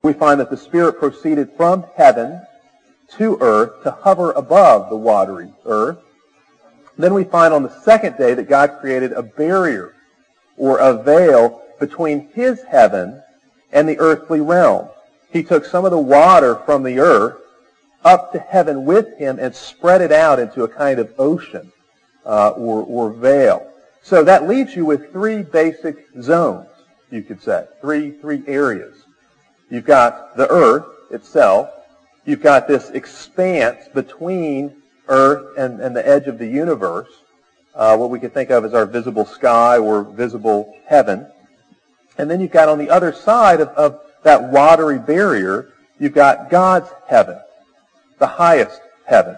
we find that the Spirit proceeded from heaven to earth to hover above the watery earth. Then we find on the second day that God created a barrier or a veil between his heaven and the earthly realm. He took some of the water from the earth up to heaven with him and spread it out into a kind of ocean or veil. So that leaves you with three basic zones, you could say, three areas. You've got the earth itself. You've got this expanse between earth and the edge of the universe, what we could think of as our visible sky or visible heaven. And then you've got on the other side of that watery barrier, you've got God's heaven, the highest heaven.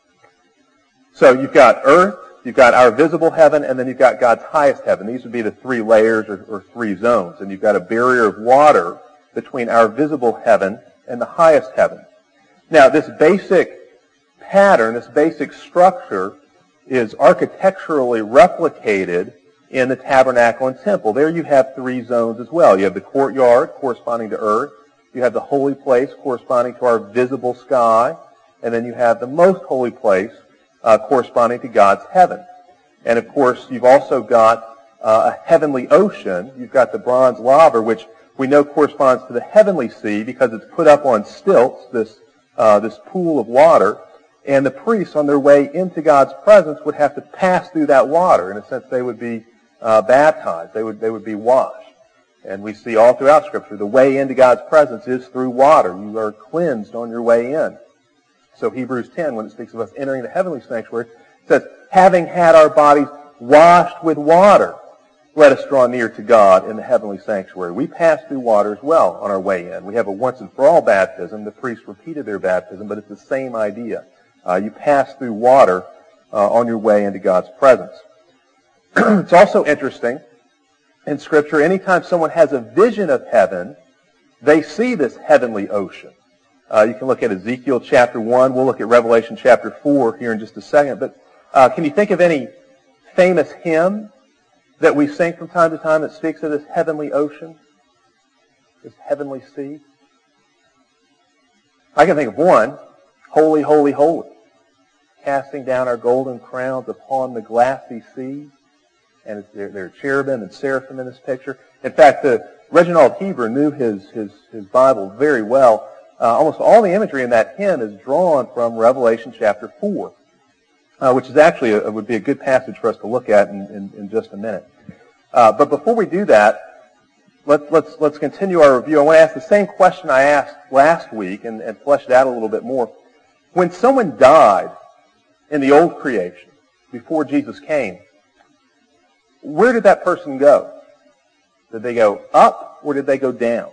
So you've got earth, you've got our visible heaven, and then you've got God's highest heaven. These would be the three layers or three zones. And you've got a barrier of water between our visible heaven and the highest heaven. Now, this basic pattern, this basic structure is architecturally replicated in the tabernacle and temple. There you have three zones as well. You have the courtyard corresponding to earth. You have the holy place corresponding to our visible sky. And then you have the most holy place corresponding to God's heaven. And of course, you've also got a heavenly ocean. You've got the bronze laver, which we know corresponds to the heavenly sea because it's put up on stilts, this pool of water. And the priests, on their way into God's presence, would have to pass through that water. In a sense, they would be baptized. They would be washed. And we see all throughout Scripture, the way into God's presence is through water. You are cleansed on your way in. So Hebrews 10, when it speaks of us entering the heavenly sanctuary, says, having had our bodies washed with water, let us draw near to God in the heavenly sanctuary. We pass through water as well on our way in. We have a once and for all baptism. The priests repeated their baptism, but it's the same idea. You pass through water on your way into God's presence. It's also interesting in Scripture, anytime someone has a vision of heaven, they see this heavenly ocean. You can look at Ezekiel chapter 1. We'll look at Revelation chapter 4 here in just a second. But can you think of any famous hymn that we sing from time to time that speaks of this heavenly ocean, this heavenly sea? I can think of one, Holy, Holy, Holy, casting down our golden crowns upon the glassy sea. And there are cherubim and seraphim in this picture. In fact, Reginald Heber knew his Bible very well. Almost all the imagery in that hymn is drawn from Revelation chapter 4, which is actually would be a good passage for us to look at in just a minute. But before we do that, let's continue our review. I want to ask the same question I asked last week and flesh it out a little bit more. When someone died in the old creation, before Jesus came, where did that person go? Did they go up or did they go down?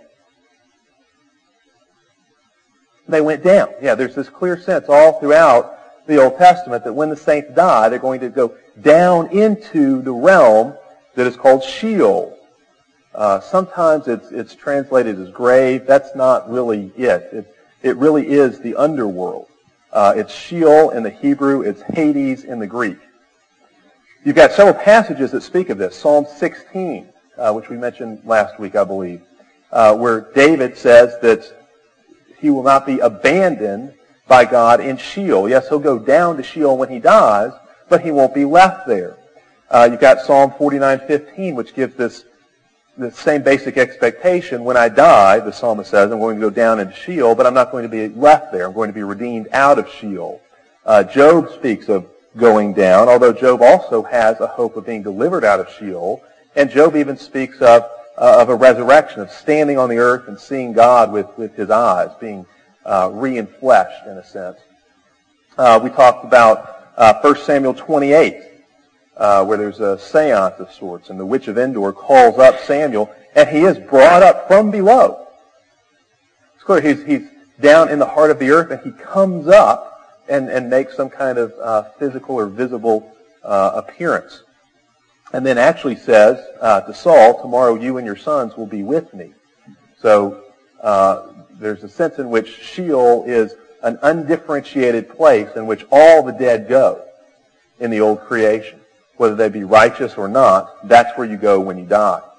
They went down. Yeah, there's this clear sense all throughout the Old Testament that when the saints die, they're going to go down into the realm that is called Sheol. Sometimes it's translated as grave. That's not really it. It really is the underworld. It's Sheol in the Hebrew. It's Hades in the Greek. You've got several passages that speak of this. Psalm 16, which we mentioned last week, I believe, where David says that he will not be abandoned by God in Sheol. Yes, he'll go down to Sheol when he dies, but he won't be left there. You've got Psalm 49:15, which gives this same basic expectation. When I die, the psalmist says, I'm going to go down into Sheol, but I'm not going to be left there. I'm going to be redeemed out of Sheol. Job speaks of going down, although Job also has a hope of being delivered out of Sheol. And Job even speaks of a resurrection, of standing on the earth and seeing God with his eyes, being re-enfleshed in a sense. We talked about 1 Samuel 28, where there's a seance of sorts, and the witch of Endor calls up Samuel, and he is brought up from below. It's clear he's down in the heart of the earth, and he comes up and makes some kind of physical or visible appearance. And then actually says to Saul, tomorrow you and your sons will be with me. So there's a sense in which Sheol is an undifferentiated place in which all the dead go in the old creation. Whether they be righteous or not, that's where you go when you die.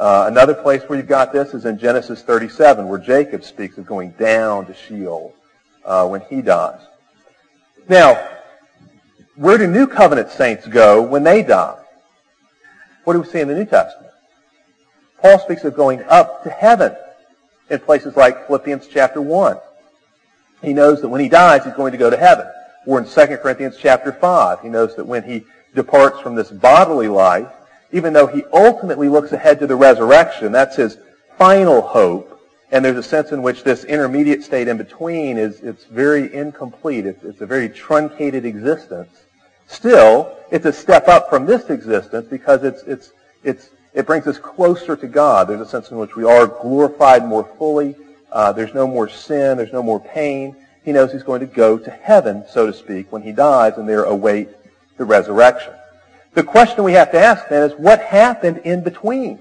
Another place where you've got this is in Genesis 37, where Jacob speaks of going down to Sheol when he dies. Now, where do New Covenant saints go when they die? What do we see in the New Testament? Paul speaks of going up to heaven in places like Philippians chapter 1. He knows that when he dies, he's going to go to heaven. Or in 2 Corinthians chapter 5, he knows that when he departs from this bodily life, even though he ultimately looks ahead to the resurrection, that's his final hope, and there's a sense in which this intermediate state in between it's very incomplete. It's a very truncated existence. Still, it's a step up from this existence because it brings us closer to God. There's a sense in which we are glorified more fully. There's no more sin. There's no more pain. He knows he's going to go to heaven, so to speak, when he dies, and there await the resurrection. The question we have to ask then is, what happened in between?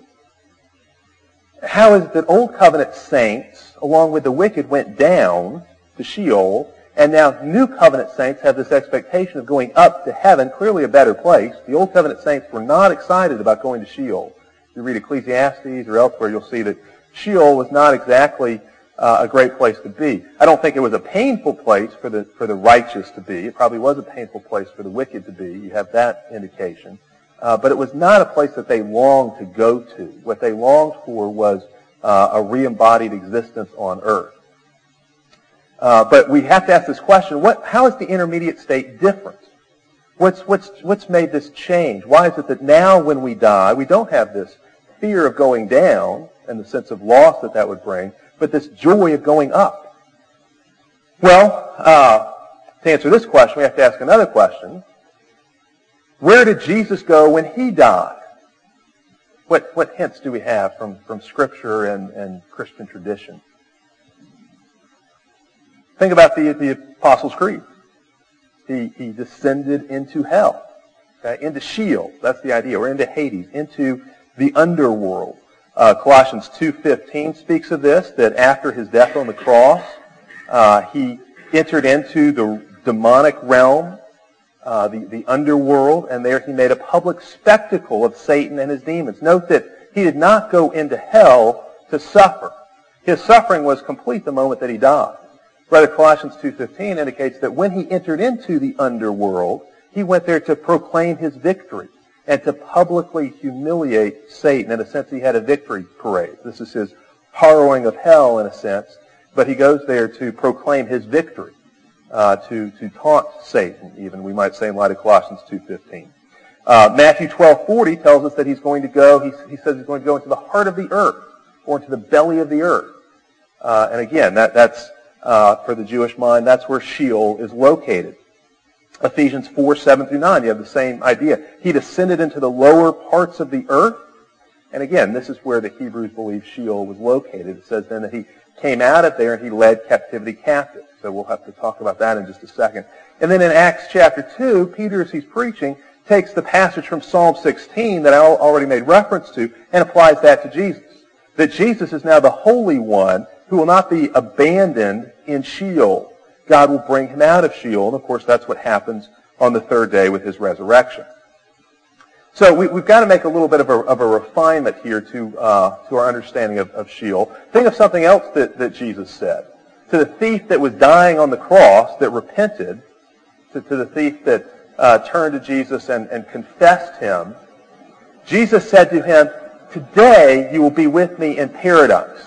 How is it that Old Covenant saints, along with the wicked, went down to Sheol, and now New Covenant saints have this expectation of going up to heaven, clearly a better place? The Old Covenant saints were not excited about going to Sheol. If you read Ecclesiastes or elsewhere, you'll see that Sheol was not exactly a great place to be. I don't think it was a painful place for the righteous to be. It probably was a painful place for the wicked to be. You have that indication. But it was not a place that they longed to go to. What they longed for was a re-embodied existence on earth. But we have to ask this question, how is the intermediate state different? What's made this change? Why is it that now when we die, we don't have this fear of going down and the sense of loss that would bring, but this joy of going up? Well, to answer this question, we have to ask another question. Where did Jesus go when he died? What hints do we have from Scripture and Christian tradition? Think about the Apostles' Creed. He descended into hell, okay? Into Sheol. That's the idea. Or into Hades, into the underworld. Colossians 2:15 speaks of this, that after his death on the cross, he entered into the demonic realm, the underworld, and there he made a public spectacle of Satan and his demons. Note that he did not go into hell to suffer. His suffering was complete the moment that he died. Rather, Colossians 2:15 indicates that when he entered into the underworld, he went there to proclaim his victory and to publicly humiliate Satan. In a sense, he had a victory parade. This is his harrowing of hell, in a sense, but he goes there to proclaim his victory, to taunt Satan, even, we might say, in light of Colossians 2:15. Matthew 12:40 tells us that he's going to go, he says he's going to go into the heart of the earth, or into the belly of the earth. And again, that's for the Jewish mind, that's where Sheol is located. Ephesians 4:7-9, you have the same idea. He descended into the lower parts of the earth. And again, this is where the Hebrews believe Sheol was located. It says then that he came out of there and he led captivity captive. So we'll have to talk about that in just a second. And then in Acts chapter 2, Peter, as he's preaching, takes the passage from Psalm 16 that I already made reference to and applies that to Jesus. That Jesus is now the Holy One who will not be abandoned in Sheol. God will bring him out of Sheol, and of course that's what happens on the third day with his resurrection. So we've got to make a little bit of a refinement here to our understanding of Sheol. Think of something else that Jesus said. To the thief that was dying on the cross, that repented, to the thief that turned to Jesus and confessed him, Jesus said to him, "Today you will be with me in paradise."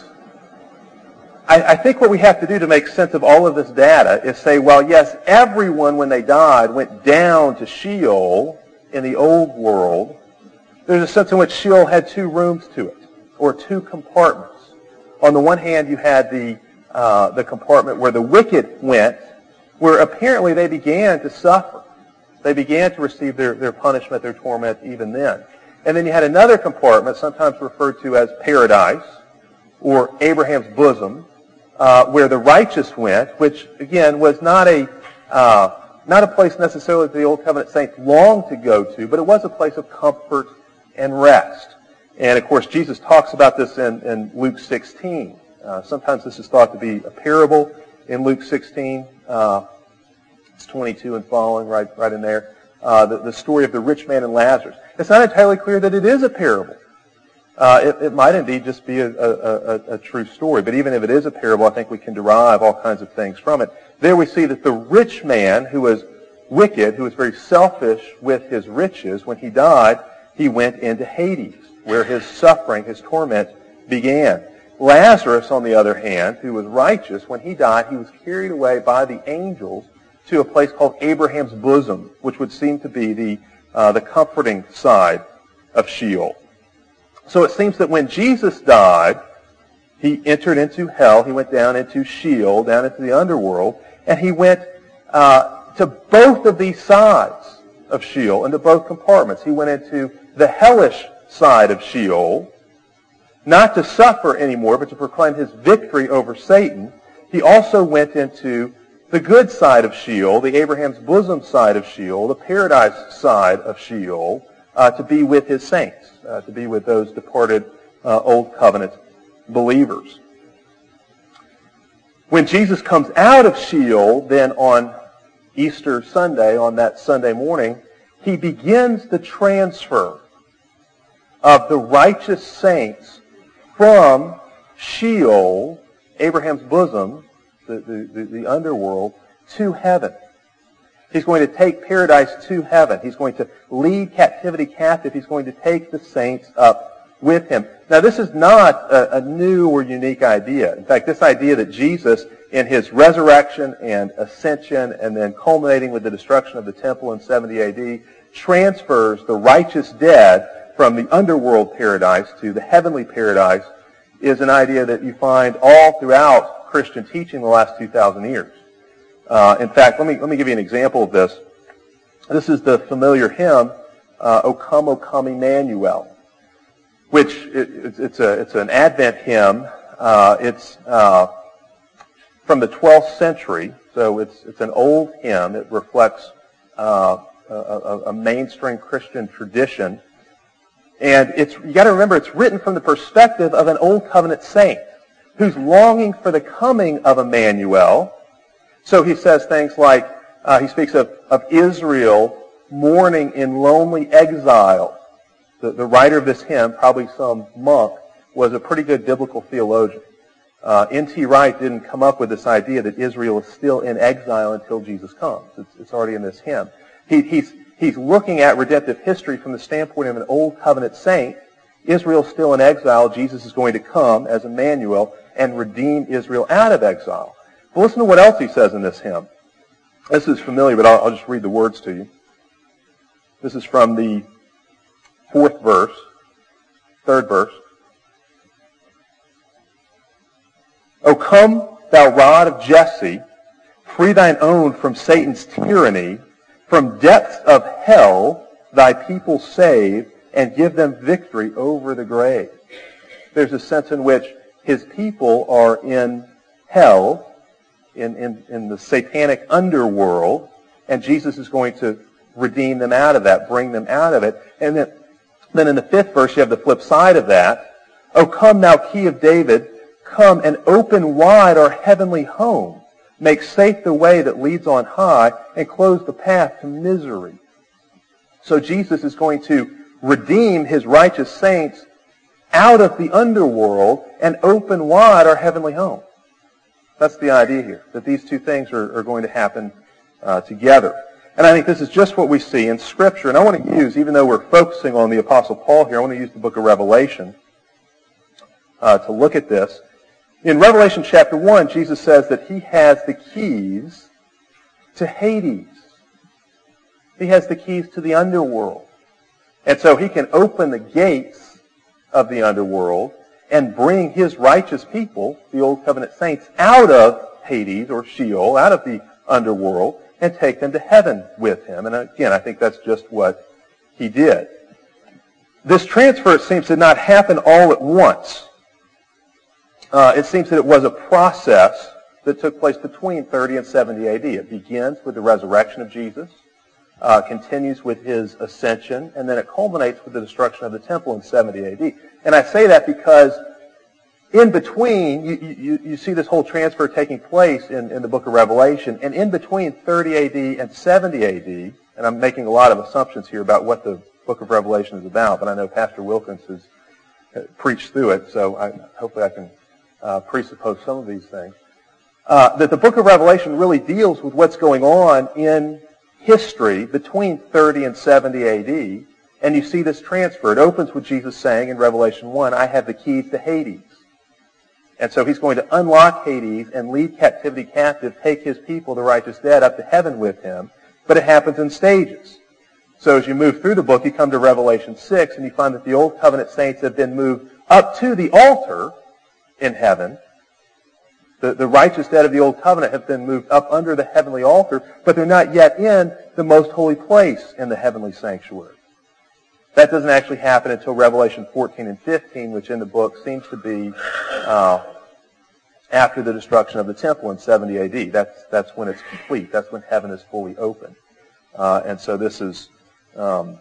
I think what we have to do to make sense of all of this data is say, well, yes, everyone when they died went down to Sheol in the old world. There's a sense in which Sheol had two rooms to it, or two compartments. On the one hand, you had the compartment where the wicked went, where apparently they began to suffer. They began to receive their punishment, their torment even then. And then you had another compartment, sometimes referred to as paradise, or Abraham's bosom, where the righteous went, which again was not a place necessarily that the Old Covenant saints longed to go to, but it was a place of comfort and rest. And of course, Jesus talks about this in Luke 16. Sometimes this is thought to be a parable in Luke 16. It's 22 and following, right in there. The story of the rich man and Lazarus. It's not entirely clear that it is a parable. it might indeed just be a true story. But even if it is a parable, I think we can derive all kinds of things from it. There we see that the rich man, who was wicked, who was very selfish with his riches, when he died, he went into Hades, where his suffering, his torment began. Lazarus, on the other hand, who was righteous, when he died, he was carried away by the angels to a place called Abraham's bosom, which would seem to be the comforting side of Sheol. So it seems that when Jesus died, he entered into hell, he went down into Sheol, down into the underworld, and he went to both of these sides of Sheol, into both compartments. He went into the hellish side of Sheol, not to suffer anymore, but to proclaim his victory over Satan. He also went into the good side of Sheol, the Abraham's bosom side of Sheol, the paradise side of Sheol, to be with his saints, to be with those departed Old Covenant believers. When Jesus comes out of Sheol, then on Easter Sunday, on that Sunday morning, he begins the transfer of the righteous saints from Sheol, Abraham's bosom, the underworld, to heaven. He's going to take paradise to heaven. He's going to lead captivity captive. He's going to take the saints up with him. Now, this is not a new or unique idea. In fact, this idea that Jesus, in his resurrection and ascension, and then culminating with the destruction of the temple in 70 A.D., transfers the righteous dead from the underworld paradise to the heavenly paradise, is an idea that you find all throughout Christian teaching the last 2,000 years. In fact, let me give you an example of this. This is the familiar hymn, O Come, Emmanuel, which it's an Advent hymn. It's from the 12th century, so it's an old hymn. It reflects a mainstream Christian tradition. And you got to remember, it's written from the perspective of an Old Covenant saint who's longing for the coming of Emmanuel. So he says things like, he speaks of Israel mourning in lonely exile. The writer of this hymn, probably some monk, was a pretty good biblical theologian. N.T. Wright didn't come up with this idea that Israel is still in exile until Jesus comes. It's already in this hymn. He's looking at redemptive history from the standpoint of an Old Covenant saint. Israel's still in exile. Jesus is going to come as Emmanuel and redeem Israel out of exile. But listen to what else he says in this hymn. This is familiar, but I'll just read the words to you. This is from the 4th verse, 3rd verse. O come, thou rod of Jesse, free thine own from Satan's tyranny, from depths of hell thy people save, and give them victory over the grave. There's a sense in which his people are in hell, in the satanic underworld, and Jesus is going to redeem them out of that, bring them out of it. And then in the 5th verse, you have the flip side of that. O come, thou key of David, come and open wide our heavenly home. Make safe the way that leads on high, and close the path to misery. So Jesus is going to redeem his righteous saints out of the underworld and open wide our heavenly home. That's the idea here, that these two things are going to happen together. And I think this is just what we see in Scripture. And I want to use, even though we're focusing on the Apostle Paul here, I want to use the book of Revelation to look at this. In Revelation chapter 1, Jesus says that he has the keys to Hades. He has the keys to the underworld. And so he can open the gates of the underworld and bring his righteous people, the Old Covenant saints, out of Hades or Sheol, out of the underworld, and take them to heaven with him. And again, I think that's just what he did. This transfer, it seems, did not happen all at once. It seems that it was a process that took place between 30 and 70 AD. It begins with the resurrection of Jesus, continues with his ascension, and then it culminates with the destruction of the temple in 70 AD. And I say that because in between, you see this whole transfer taking place in the book of Revelation, and in between 30 AD and 70 AD, and I'm making a lot of assumptions here about what the book of Revelation is about, but I know Pastor Wilkins preach through it, so hopefully I can presuppose some of these things. That the book of Revelation really deals with what's going on in history between 30 and 70 A.D., and you see this transfer. It opens with Jesus saying in Revelation 1, I have the keys to Hades. And so he's going to unlock Hades and lead captivity captive, take his people, the righteous dead, up to heaven with him. But it happens in stages. So as you move through the book, you come to Revelation 6, and you find that the Old Covenant saints have been moved up to the altar in heaven. The righteous dead of the Old Covenant have been moved up under the heavenly altar, but they're not yet in the most holy place in the heavenly sanctuary. That doesn't actually happen until Revelation 14 and 15, which in the book seems to be after the destruction of the temple in 70 A.D. That's when it's complete. That's when heaven is fully open. And so this is the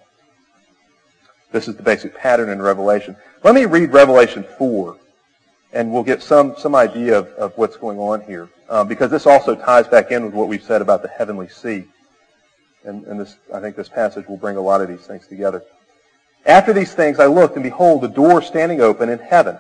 basic pattern in Revelation. Let me read Revelation 4, and we'll get some idea of what's going on here, because this also ties back in with what we've said about the heavenly sea. And this, I think this passage will bring a lot of these things together. After these things I looked, and behold, a door standing open in heaven.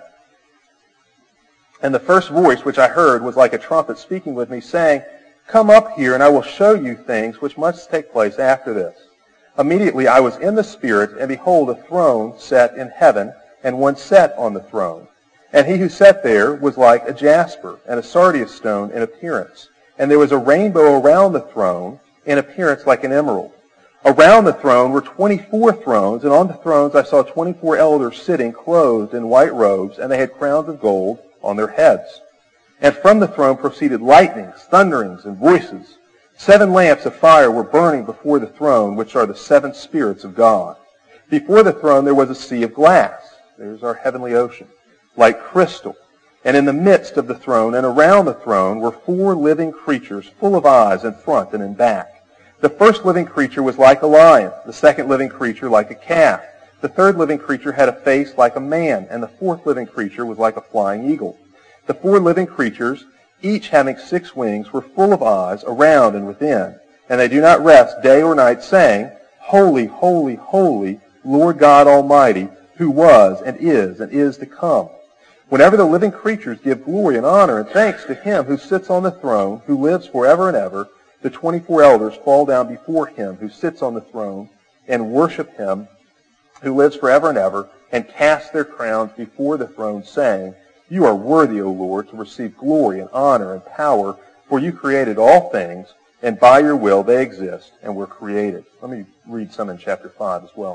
And the first voice which I heard was like a trumpet speaking with me, saying, Come up here, and I will show you things which must take place after this. Immediately I was in the Spirit, and behold, a throne set in heaven, and one sat on the throne. And he who sat there was like a jasper, and a sardius stone in appearance. And there was a rainbow around the throne, in appearance like an emerald. Around the throne were 24 thrones, and on the thrones I saw 24 elders sitting, clothed in white robes, and they had crowns of gold on their heads. And from the throne proceeded lightnings, thunderings, and voices. 7 lamps of fire were burning before the throne, which are the 7 spirits of God. Before the throne there was a sea of glass. There's our heavenly ocean, like crystal. And in the midst of the throne and around the throne were 4 living creatures, full of eyes in front and in back. The first living creature was like a lion, the second living creature like a calf. The third living creature had a face like a man, and the fourth living creature was like a flying eagle. The 4 living creatures, each having 6 wings, were full of eyes around and within, and they do not rest day or night, saying, Holy, holy, holy, Lord God Almighty, who was and is to come. Whenever the living creatures give glory and honor and thanks to him who sits on the throne, who lives forever and ever, the 24 elders fall down before him who sits on the throne and worship him who lives forever and ever, and cast their crowns before the throne, saying, You are worthy, O Lord, to receive glory and honor and power, for you created all things, and by your will they exist and were created. Let me read some in chapter 5 as well.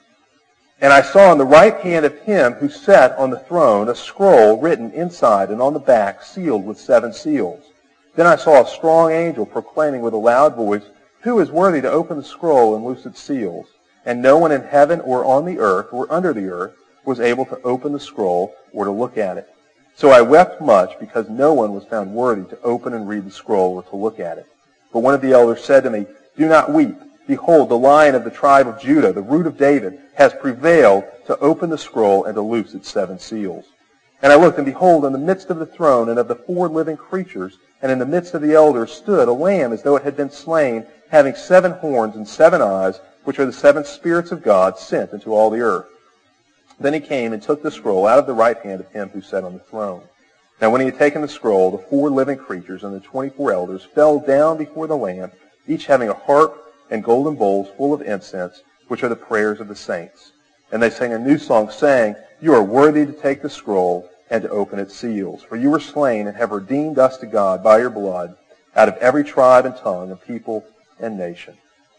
And I saw on the right hand of him who sat on the throne a scroll written inside and on the back, sealed with 7 seals. Then I saw a strong angel proclaiming with a loud voice, Who is worthy to open the scroll and loose its seals? And no one in heaven or on the earth or under the earth was able to open the scroll or to look at it. So I wept much because no one was found worthy to open and read the scroll or to look at it. But one of the elders said to me, Do not weep. Behold, the Lion of the tribe of Judah, the Root of David, has prevailed to open the scroll and to loose its 7 seals. And I looked, and behold, in the midst of the throne and of the 4 living creatures, and in the midst of the elders stood a lamb as though it had been slain, having 7 horns and 7 eyes, which are the 7 spirits of God sent into all the earth. Then he came and took the scroll out of the right hand of him who sat on the throne. Now when he had taken the scroll, the 4 living creatures and the 24 elders fell down before the Lamb, each having a harp and golden bowls full of incense, which are the prayers of the saints. And they sang a new song, saying, You are worthy to take the scroll and to open its seals. For you were slain and have redeemed us to God by your blood out of every tribe and tongue and people and nation.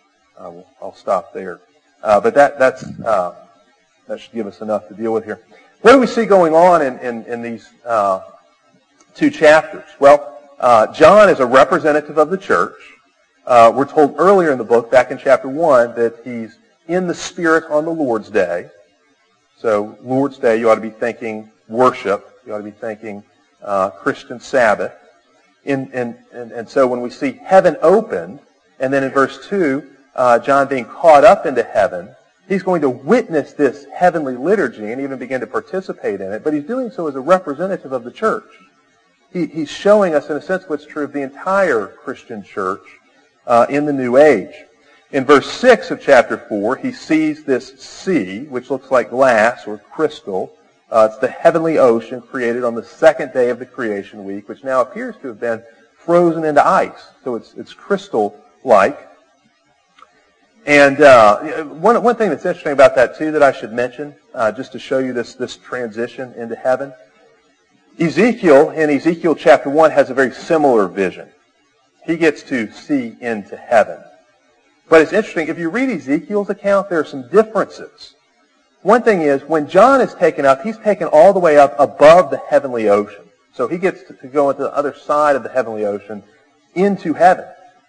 I'll stop there. But that should give us enough to deal with here. What do we see going on in these 2 chapters? Well, John is a representative of the church. We're told earlier in the book, back in chapter 1, that he's in the Spirit on the Lord's Day. So Lord's Day, you ought to be thinking worship. You ought to be thinking Christian Sabbath. And so when we see heaven opened, and then in verse 2, John being caught up into heaven, he's going to witness this heavenly liturgy and even begin to participate in it, but he's doing so as a representative of the church. He's showing us, in a sense, what's true of the entire Christian church in the New Age. In verse 6 of chapter 4, he sees this sea, which looks like glass or crystal, It's the heavenly ocean created on the second day of the creation week, which now appears to have been frozen into ice. So it's crystal-like. And one thing that's interesting about that, too, that I should mention, just to show you this transition into heaven, Ezekiel, in Ezekiel chapter 1, has a very similar vision. He gets to see into heaven. But it's interesting, if you read Ezekiel's account, there are some differences. One thing is, when John is taken up, he's taken all the way up above the heavenly ocean. So he gets to go into the other side of the heavenly ocean into heaven.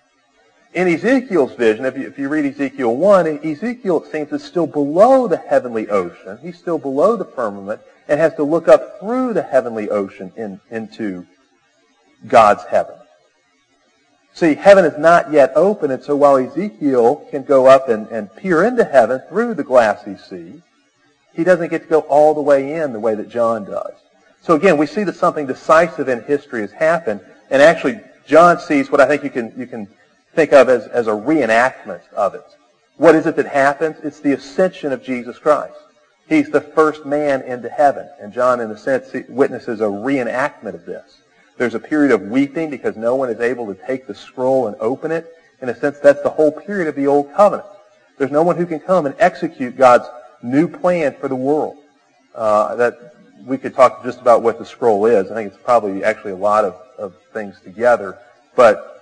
In Ezekiel's vision, if you read Ezekiel 1, Ezekiel, it seems, is still below the heavenly ocean. He's still below the firmament and has to look up through the heavenly ocean into God's heaven. See, heaven is not yet open, and so while Ezekiel can go up and peer into heaven through the glassy sea, he doesn't get to go all the way in the way that John does. So again, we see that something decisive in history has happened, and actually John sees what I think you can think of as a reenactment of it. What is it that happens? It's the ascension of Jesus Christ. He's the first man into heaven, and John, in a sense, witnesses a reenactment of this. There's a period of weeping because no one is able to take the scroll and open it. In a sense, that's the whole period of the Old Covenant. There's no one who can come and execute God's new plan for the world. That we could talk just about what the scroll is. I think it's probably actually a lot of things together. But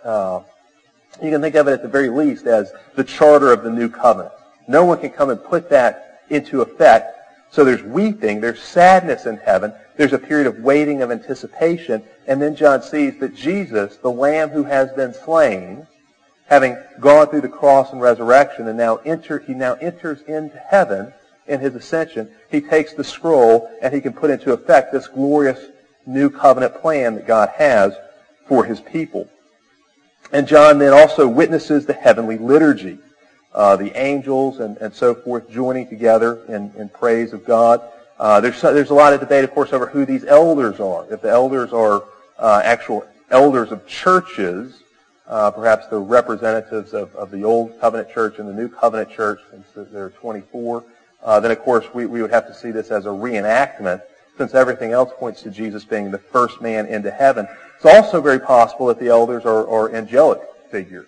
you can think of it at the very least as the charter of the new covenant. No one can come and put that into effect. So there's weeping, there's sadness in heaven, there's a period of waiting, of anticipation, and then John sees that Jesus, the Lamb who has been slain, having gone through the cross and resurrection, and he now enters into heaven in his ascension. He takes the scroll and he can put into effect this glorious new covenant plan that God has for his people. And John then also witnesses the heavenly liturgy. The angels and so forth joining together in praise of God. There's a lot of debate, of course, over who these elders are. If the elders are actual elders of churches, perhaps the representatives of the Old Covenant Church and the New Covenant Church, since there are 24, then, of course, we would have to see this as a reenactment, since everything else points to Jesus being the first man into heaven. It's also very possible that the elders are angelic figures.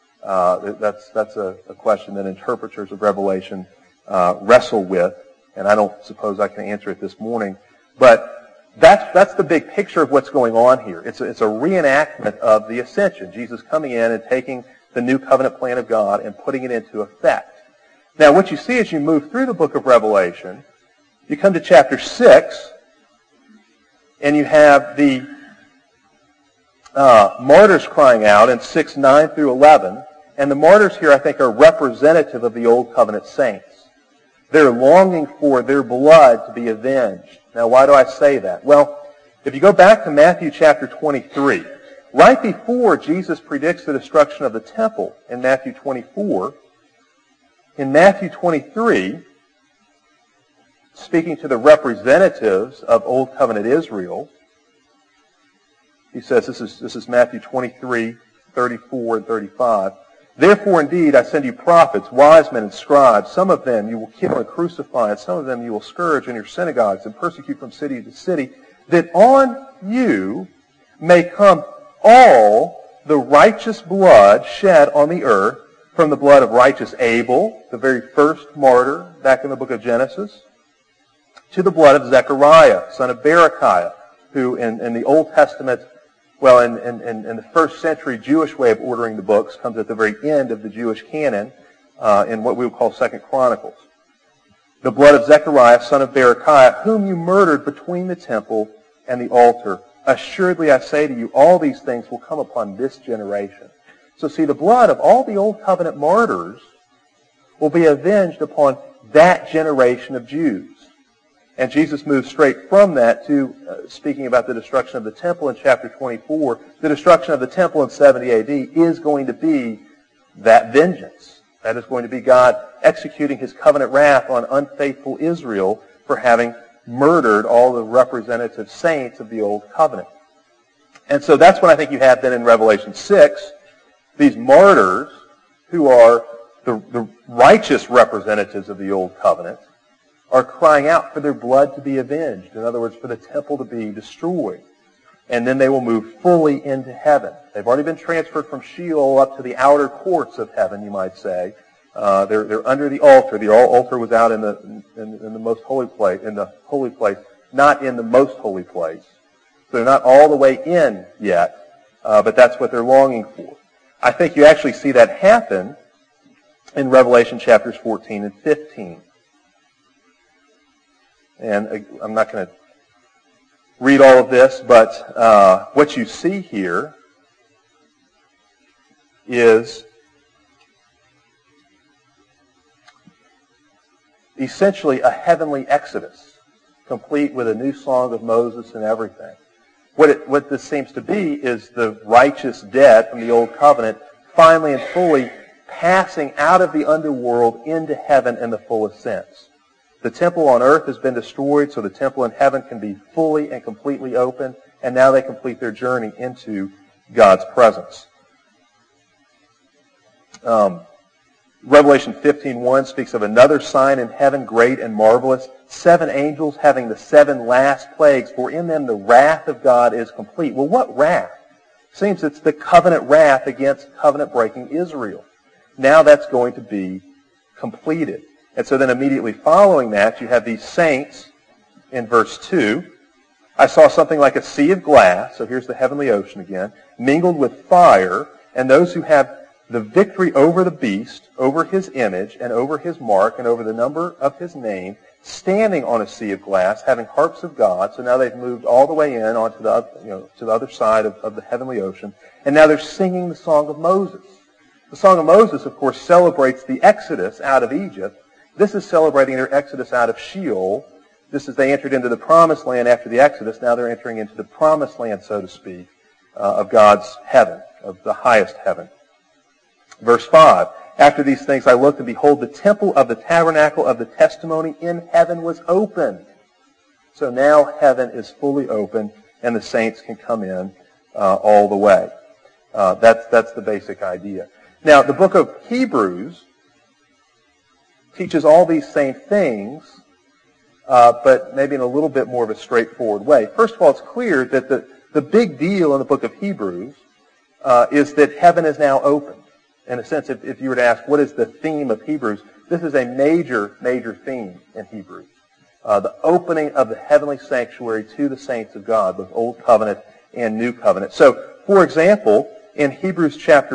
That's a question that interpreters of Revelation wrestle with, and I don't suppose I can answer it this morning. But that's the big picture of what's going on here. It's a reenactment of the ascension, Jesus coming in and taking the new covenant plan of God and putting it into effect. Now, what you see as you move through the book of Revelation, you come to chapter 6, and you have the martyrs crying out in 6:9 through 11. And the martyrs here, I think, are representative of the Old Covenant saints. They're longing for their blood to be avenged. Now, why do I say that? Well, if you go back to Matthew chapter 23, right before Jesus predicts the destruction of the temple in Matthew 24, in Matthew 23, speaking to the representatives of Old Covenant Israel, he says, this is Matthew 23, 34 and 35, "Therefore, indeed, I send you prophets, wise men, and scribes. Some of them you will kill and crucify, and some of them you will scourge in your synagogues and persecute from city to city, that on you may come all the righteous blood shed on the earth, from the blood of righteous Abel, the very first martyr back in the book of Genesis, to the blood of Zechariah, son of Berechiah, who in the Old Testament, well, in the first century Jewish way of ordering the books, comes at the very end of the Jewish canon in what we would call 2 Chronicles. The blood of Zechariah, son of Berechiah, whom you murdered between the temple and the altar. Assuredly, I say to you, all these things will come upon this generation." So see, the blood of all the Old Covenant martyrs will be avenged upon that generation of Jews. And Jesus moves straight from that to speaking about the destruction of the temple in chapter 24. The destruction of the temple in 70 AD is going to be that vengeance. That is going to be God executing his covenant wrath on unfaithful Israel for having murdered all the representative saints of the Old Covenant. And so that's what I think you have then in Revelation 6, these martyrs who are the righteous representatives of the Old Covenant, are crying out for their blood to be avenged. In other words, for the temple to be destroyed. And then they will move fully into heaven. They've already been transferred from Sheol up to the outer courts of heaven, you might say. They're under the altar. The altar was out in the most holy place, not in the most holy place. So they're not all the way in yet, but that's what they're longing for. I think you actually see that happen in Revelation chapters 14 and 15. And I'm not going to read all of this, but what you see here is essentially a heavenly exodus, complete with a new song of Moses and everything. What this seems to be is the righteous dead from the old covenant finally and fully passing out of the underworld into heaven in the fullest sense. The temple on earth has been destroyed, so the temple in heaven can be fully and completely open, and now they complete their journey into God's presence. Revelation 15:1 speaks of another sign in heaven, great and marvelous, 7 angels having the 7 last plagues, for in them the wrath of God is complete. Well, what wrath? Seems it's the covenant wrath against covenant-breaking Israel. Now that's going to be completed. And so then immediately following that, you have these saints in verse 2. I saw something like a sea of glass, so here's the heavenly ocean again, mingled with fire, and those who have the victory over the beast, over his image, and over his mark, and over the number of his name, standing on a sea of glass, having harps of God. So now they've moved all the way in onto to the other side of the heavenly ocean, and now they're singing the Song of Moses. The Song of Moses, of course, celebrates the exodus out of Egypt. This is celebrating their exodus out of Sheol. This is they entered into the promised land after the exodus. Now they're entering into the promised land, so to speak, of God's heaven, of the highest heaven. Verse 5, after these things I looked, and behold, the temple of the tabernacle of the testimony in heaven was opened. So now heaven is fully open, and the saints can come in all the way. That's the basic idea. Now, the book of Hebrews teaches all these same things, but maybe in a little bit more of a straightforward way. First of all, it's clear that the big deal in the book of Hebrews is that heaven is now open. In a sense, if you were to ask, what is the theme of Hebrews? This is a major, major theme in Hebrews. The opening of the heavenly sanctuary to the saints of God, both Old Covenant and New Covenant. So, for example, in Hebrews chapter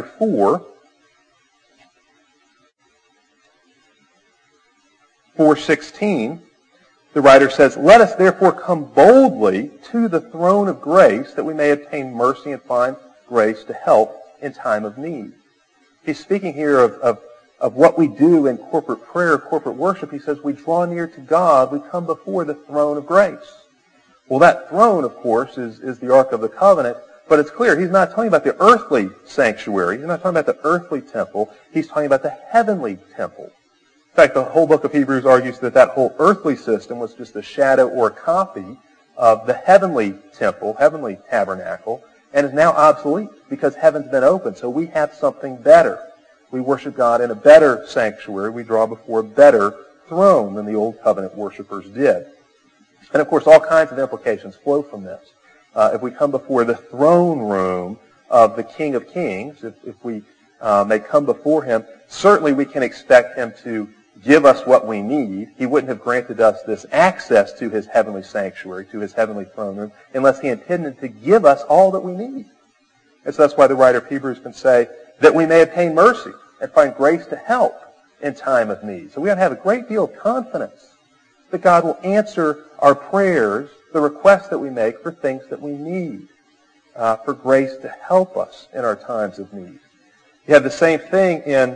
4:16, the writer says, let us therefore come boldly to the throne of grace, that we may obtain mercy and find grace to help in time of need. He's speaking here of what we do in corporate prayer, corporate worship. He says we draw near to God, we come before the throne of grace. Well, that throne, of course, is the Ark of the Covenant, but it's clear he's not talking about the earthly sanctuary. He's not talking about the earthly temple. He's talking about the heavenly temple. In fact, the whole book of Hebrews argues that whole earthly system was just a shadow or a copy of the heavenly temple, heavenly tabernacle, and is now obsolete because heaven's been opened. So we have something better. We worship God in a better sanctuary. We draw before a better throne than the Old Covenant worshipers did. And of course, all kinds of implications flow from this. If we come before the throne room of the King of Kings, if we may come before him, certainly we can expect him to give us what we need. He wouldn't have granted us this access to his heavenly sanctuary, to his heavenly throne room, unless he intended to give us all that we need. And so that's why the writer of Hebrews can say that we may obtain mercy and find grace to help in time of need. So we ought to have a great deal of confidence that God will answer our prayers, the requests that we make for things that we need, for grace to help us in our times of need. You have the same thing in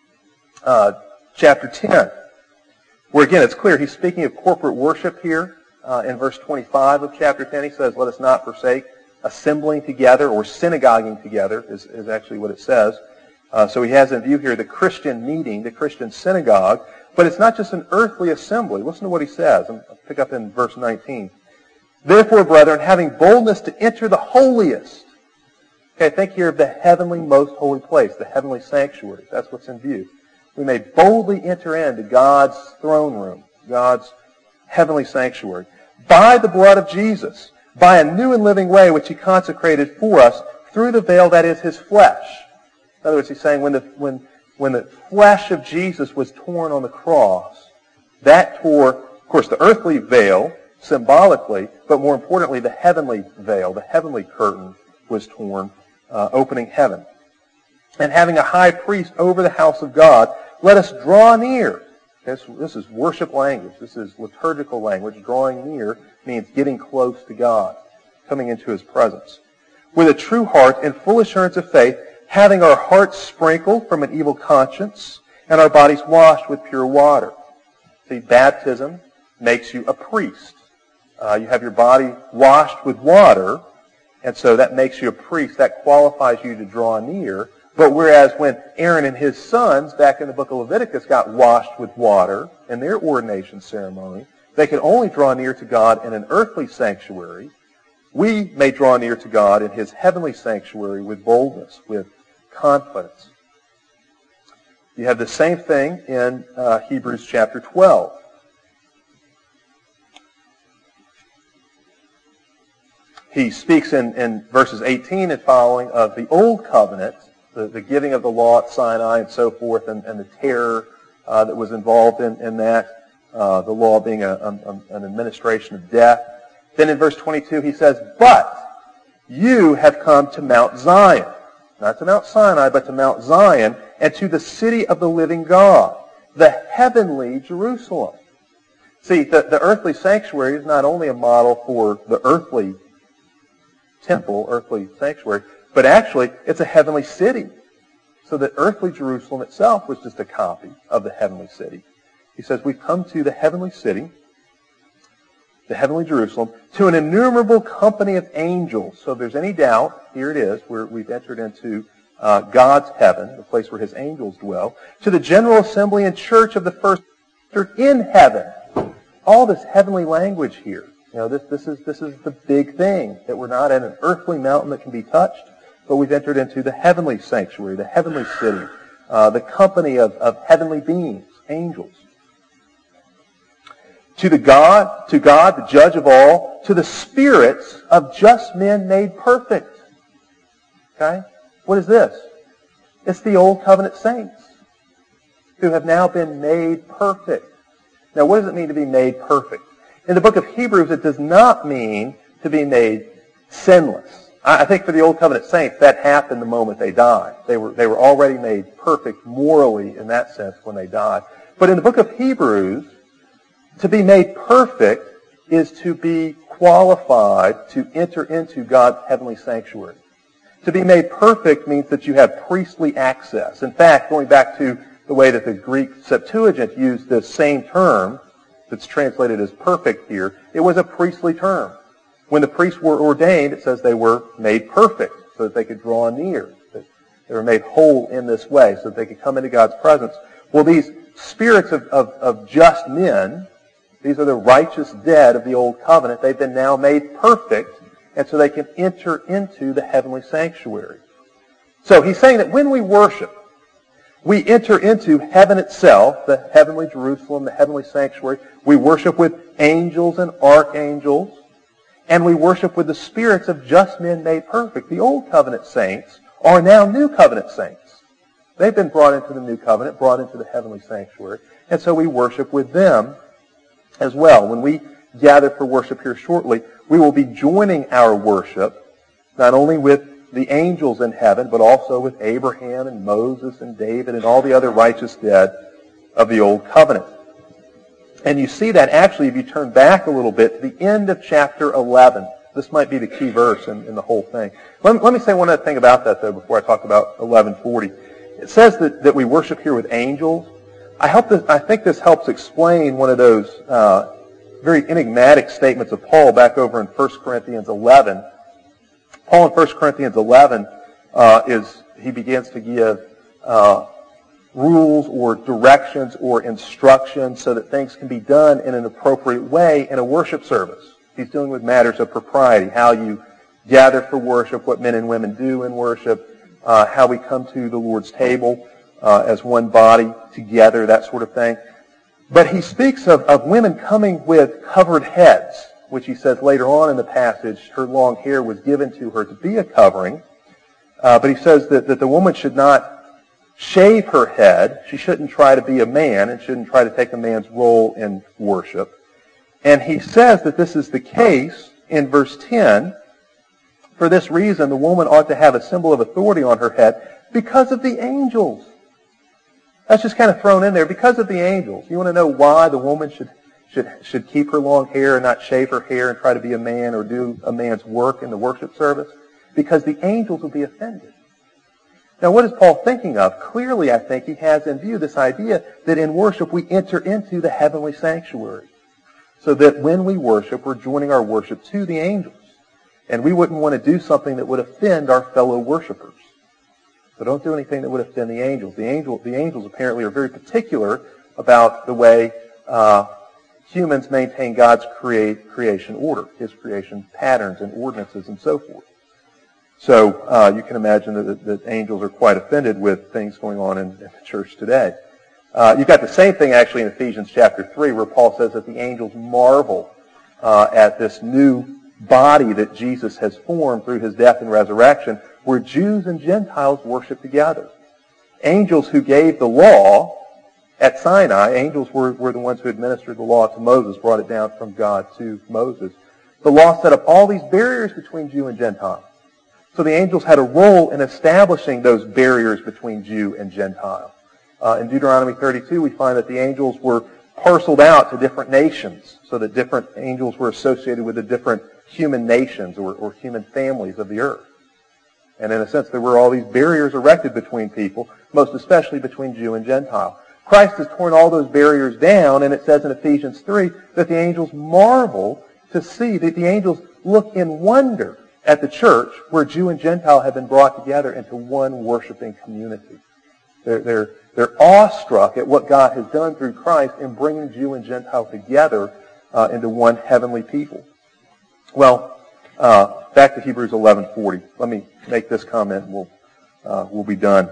chapter 10, where again it's clear he's speaking of corporate worship here. In verse 25 of chapter 10 he says, let us not forsake assembling together, or synagoguing together is actually what it says. So he has in view here the Christian meeting, the Christian synagogue, but it's not just an earthly assembly. Listen to what he says. I'll pick up in verse 19. Therefore, brethren, having boldness to enter the holiest. Okay, think here of the heavenly most holy place, the heavenly sanctuary. That's what's in view. We may boldly enter into God's throne room, God's heavenly sanctuary. By the blood of Jesus, by a new and living way which he consecrated for us through the veil that is his flesh. In other words, he's saying when the flesh of Jesus was torn on the cross, that tore, of course, the earthly veil, symbolically, but more importantly, the heavenly veil, the heavenly curtain was torn, opening heaven. And having a high priest over the house of God, let us draw near. This is worship language. This is liturgical language. Drawing near means getting close to God, coming into his presence. With a true heart and full assurance of faith, having our hearts sprinkled from an evil conscience and our bodies washed with pure water. See, baptism makes you a priest. You have your body washed with water, and so that makes you a priest. That qualifies you to draw near. But whereas when Aaron and his sons, back in the book of Leviticus, got washed with water in their ordination ceremony, they could only draw near to God in an earthly sanctuary. We may draw near to God in his heavenly sanctuary with boldness, with confidence. You have the same thing in Hebrews chapter 12. He speaks in verses 18 and following of the old covenant, the giving of the law at Sinai and so forth, and the terror that was involved in that, the law being an administration of death. Then in verse 22 he says, but you have come to Mount Zion, not to Mount Sinai, but to Mount Zion, and to the city of the living God, the heavenly Jerusalem. See, the earthly sanctuary is not only a model for the earthly temple, earthly sanctuary, but actually, it's a heavenly city. So that earthly Jerusalem itself was just a copy of the heavenly city. He says, we've come to the heavenly city, the heavenly Jerusalem, to an innumerable company of angels. So if there's any doubt, here it is, where we've entered into God's heaven, the place where his angels dwell, to the general assembly and church of the first in heaven. All this heavenly language here. You know, this is the big thing, that we're not at an earthly mountain that can be touched, but we've entered into the heavenly sanctuary, the heavenly city, the company of heavenly beings, angels. To God, the judge of all, to the spirits of just men made perfect. Okay? What is this? It's the old covenant saints who have now been made perfect. Now, what does it mean to be made perfect? In the book of Hebrews, it does not mean to be made sinless. I think for the Old Covenant saints, that happened the moment they died. They were already made perfect morally in that sense when they died. But in the book of Hebrews, to be made perfect is to be qualified to enter into God's heavenly sanctuary. To be made perfect means that you have priestly access. In fact, going back to the way that the Greek Septuagint used this same term that's translated as perfect here, it was a priestly term. When the priests were ordained, it says they were made perfect so that they could draw near. That they were made whole in this way so that they could come into God's presence. Well, these spirits of just men, these are the righteous dead of the old covenant. They've been now made perfect, and so they can enter into the heavenly sanctuary. So he's saying that when we worship, we enter into heaven itself, the heavenly Jerusalem, the heavenly sanctuary. We worship with angels and archangels. And we worship with the spirits of just men made perfect. The old covenant saints are now new covenant saints. They've been brought into the new covenant, brought into the heavenly sanctuary. And so we worship with them as well. When we gather for worship here shortly, we will be joining our worship not only with the angels in heaven, but also with Abraham and Moses and David and all the other righteous dead of the old covenant. And you see that actually if you turn back a little bit to the end of chapter 11. This might be the key verse in the whole thing. Let me say one other thing about that, though, before I talk about 11:40. It says that we worship here with angels. I think this helps explain one of those very enigmatic statements of Paul back over in 1 Corinthians 11. Paul in 1 Corinthians 11 he begins to give rules or directions or instructions so that things can be done in an appropriate way in a worship service. He's dealing with matters of propriety, how you gather for worship, what men and women do in worship, how we come to the Lord's table as one body together, that sort of thing. But he speaks of women coming with covered heads, which he says later on in the passage, her long hair was given to her to be a covering. But he says that the woman should not shave her head. She shouldn't try to be a man and shouldn't try to take a man's role in worship. And he says that this is the case in verse 10. For this reason, the woman ought to have a symbol of authority on her head because of the angels. That's just kind of thrown in there. Because of the angels. You want to know why the woman should keep her long hair and not shave her hair and try to be a man or do a man's work in the worship service? Because the angels will be offended. Now, what is Paul thinking of? Clearly, I think he has in view this idea that in worship we enter into the heavenly sanctuary. So that when we worship, we're joining our worship to the angels. And we wouldn't want to do something that would offend our fellow worshipers. So don't do anything that would offend the angels. The angels apparently are very particular about the way humans maintain God's creation order, His creation patterns and ordinances and so forth. So you can imagine that angels are quite offended with things going on in the church today. You've got the same thing actually in Ephesians chapter 3 where Paul says that the angels marvel at this new body that Jesus has formed through His death and resurrection where Jews and Gentiles worship together. Angels who gave the law at Sinai, angels were the ones who administered the law to Moses, brought it down from God to Moses. The law set up all these barriers between Jew and Gentile. So the angels had a role in establishing those barriers between Jew and Gentile. In Deuteronomy 32, we find that the angels were parceled out to different nations, so that different angels were associated with the different human nations or human families of the earth. And in a sense, there were all these barriers erected between people, most especially between Jew and Gentile. Christ has torn all those barriers down, and it says in Ephesians 3 that the angels marvel to see, that the angels look in wonder at the church where Jew and Gentile have been brought together into one worshiping community. They're awestruck at what God has done through Christ in bringing Jew and Gentile together into one heavenly people. Well, back to Hebrews 11:40. Let me make this comment and we'll be done.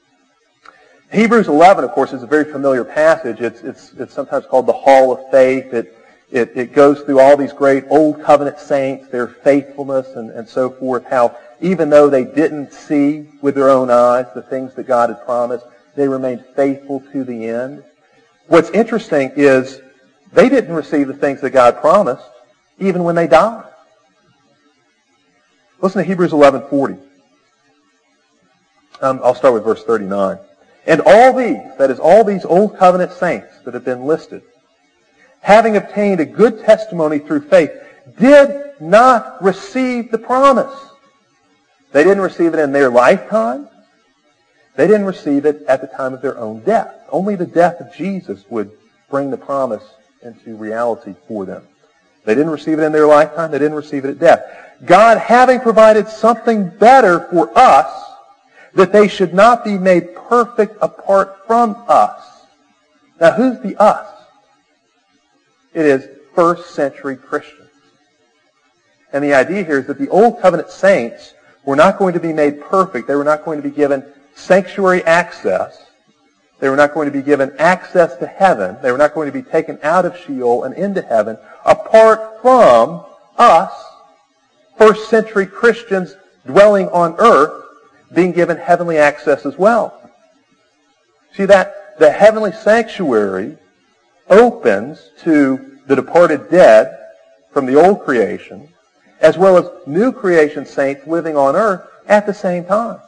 Hebrews 11, of course, is a very familiar passage. It's sometimes called the Hall of Faith. It goes through all these great Old Covenant saints, their faithfulness and so forth, how even though they didn't see with their own eyes the things that God had promised, they remained faithful to the end. What's interesting is they didn't receive the things that God promised even when they died. Listen to Hebrews 11:40. I'll start with verse 39. And all these, that is all these Old Covenant saints that have been listed, having obtained a good testimony through faith, did not receive the promise. They didn't receive it in their lifetime. They didn't receive it at the time of their own death. Only the death of Jesus would bring the promise into reality for them. They didn't receive it in their lifetime. They didn't receive it at death. God having provided something better for us, that they should not be made perfect apart from us. Now, who's the us? It is first century Christians. And the idea here is that the Old Covenant saints were not going to be made perfect. They were not going to be given sanctuary access. They were not going to be given access to heaven. They were not going to be taken out of Sheol and into heaven apart from us, first century Christians dwelling on earth, being given heavenly access as well. See that the heavenly sanctuary opens to the departed dead from the old creation, as well as new creation saints living on earth at the same time.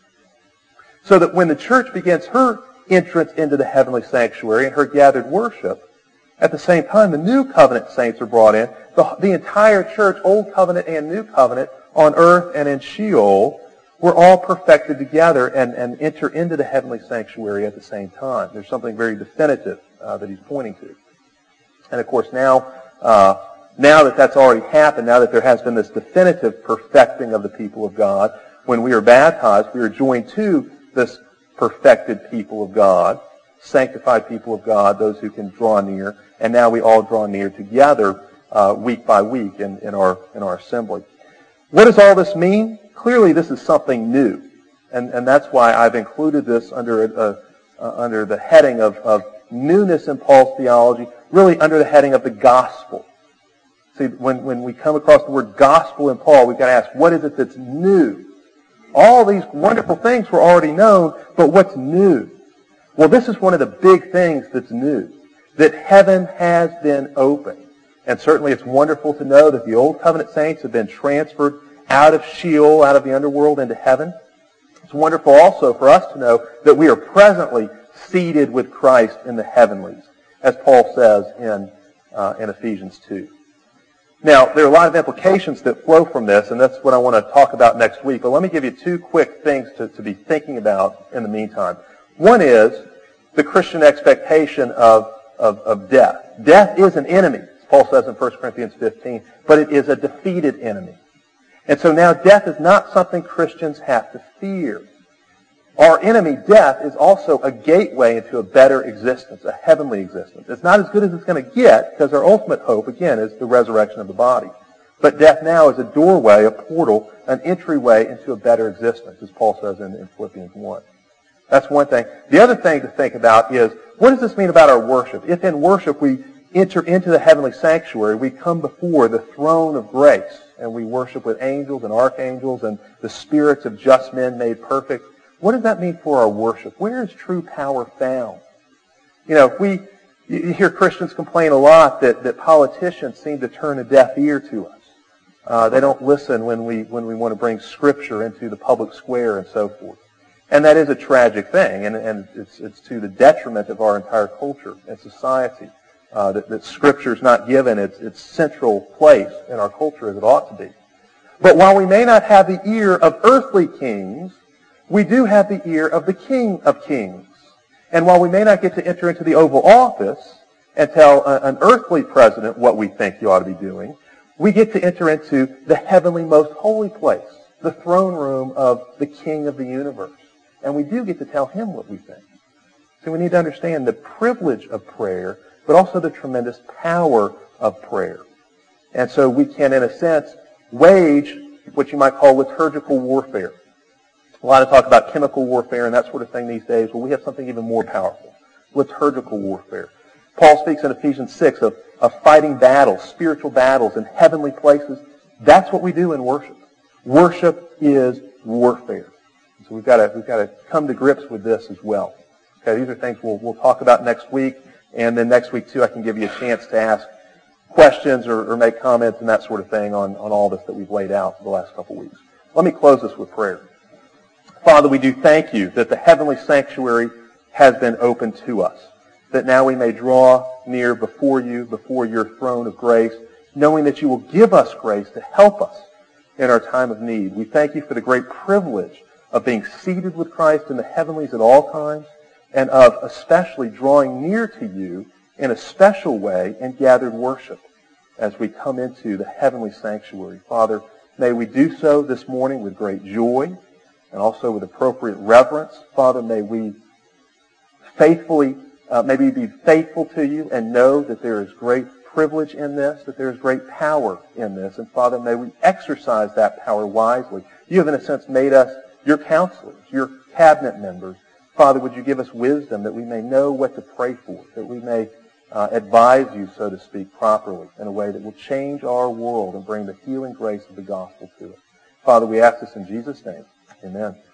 So that when the church begins her entrance into the heavenly sanctuary and her gathered worship, at the same time the new covenant saints are brought in. The entire church, Old Covenant and New Covenant, on earth and in Sheol, we're all perfected together and enter into the heavenly sanctuary at the same time. There's something very definitive that he's pointing to. And of course now that that's already happened, now that there has been this definitive perfecting of the people of God, when we are baptized, we are joined to this perfected people of God, sanctified people of God, those who can draw near, and now we all draw near together week by week in our assembly. What does all this mean? Clearly, this is something new, and that's why I've included this under the heading of newness in Paul's theology, really under the heading of the gospel. See, when we come across the word gospel in Paul, we've got to ask, what is it that's new? All these wonderful things were already known, but what's new? Well, this is one of the big things that's new, that heaven has been opened. And certainly it's wonderful to know that the Old Covenant saints have been transferred out of Sheol, out of the underworld, into heaven. It's wonderful also for us to know that we are presently seated with Christ in the heavenlies, as Paul says in Ephesians 2. Now, there are a lot of implications that flow from this, and that's what I want to talk about next week. But let me give you two quick things to be thinking about in the meantime. One is the Christian expectation of death. Death is an enemy, as Paul says in 1 Corinthians 15, but it is a defeated enemy. And so now death is not something Christians have to fear. Our enemy, death, is also a gateway into a better existence, a heavenly existence. It's not as good as it's going to get, because our ultimate hope, again, is the resurrection of the body. But death now is a doorway, a portal, an entryway into a better existence, as Paul says in Philippians 1. That's one thing. The other thing to think about is, what does this mean about our worship? If in worship we enter into the heavenly sanctuary, we come before the throne of grace, and we worship with angels and archangels and the spirits of just men made perfect, what does that mean for our worship? Where is true power found? You know, you hear Christians complain a lot that politicians seem to turn a deaf ear to us. They don't listen when we want to bring Scripture into the public square and so forth. And that is a tragic thing, and it's to the detriment of our entire culture and society that Scripture is not given its central place in our culture as it ought to be. But while we may not have the ear of earthly kings, we do have the ear of the King of Kings. And while we may not get to enter into the Oval Office and tell an earthly president what we think he ought to be doing, we get to enter into the heavenly most holy place, the throne room of the King of the universe. And we do get to tell him what we think. So we need to understand the privilege of prayer, but also the tremendous power of prayer. And so we can, in a sense, wage what you might call liturgical warfare. A lot of talk about chemical warfare and that sort of thing these days. Well, we have something even more powerful, liturgical warfare. Paul speaks in Ephesians 6 of fighting battles, spiritual battles in heavenly places. That's what we do in worship. Worship is warfare. So we've got to come to grips with this as well. Okay, these are things we'll talk about next week, and then next week too I can give you a chance to ask questions or make comments and that sort of thing on all this that we've laid out for the last couple weeks. Let me close this with prayer. Father, we do thank you that the heavenly sanctuary has been opened to us, that now we may draw near before you, before your throne of grace, knowing that you will give us grace to help us in our time of need. We thank you for the great privilege of being seated with Christ in the heavenlies at all times, and of especially drawing near to you in a special way in gathered worship as we come into the heavenly sanctuary. Father, may we do so this morning with great joy, and also with appropriate reverence. Father, may we be faithful to you and know that there is great privilege in this, that there is great power in this. And Father, may we exercise that power wisely. You have, in a sense, made us your counselors, your cabinet members. Father, would you give us wisdom that we may know what to pray for, that we may advise you, so to speak, properly in a way that will change our world and bring the healing grace of the gospel to it. Father, we ask this in Jesus' name. Amen.